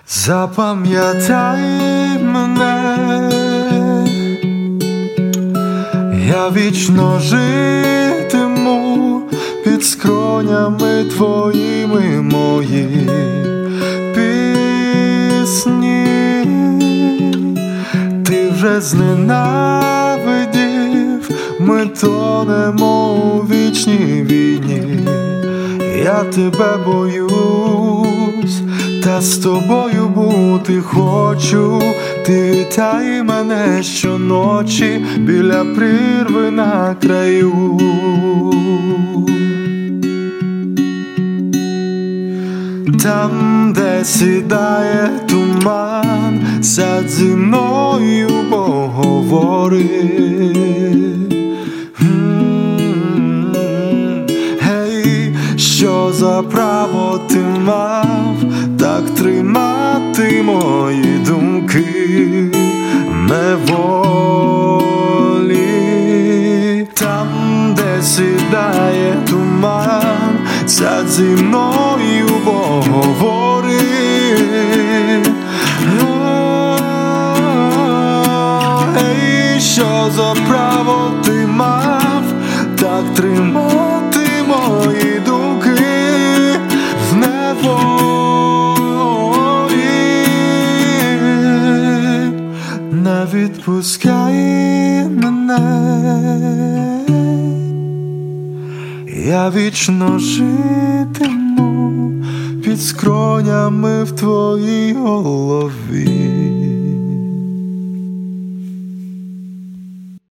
Запам'ятай мене, я вічно житиму під скронями твоїми мої пісні. Ти вже зненавидів, ми тонемо у вічній війні. Я тебе боюсь, та з тобою бути хочу. Ти вітай мене щоночі біля прірви на краю. Там, де сідає туман, сядь зі мною поговори. Гей, що за право ти мав так тримати мої думки неволі? Там, де сідає туман, сядь зі мною поговори. Ей, що за право ти мав так тримати мої думки в неволі? Не відпускай мене, я вічно житиму під скронями в твоїй голові.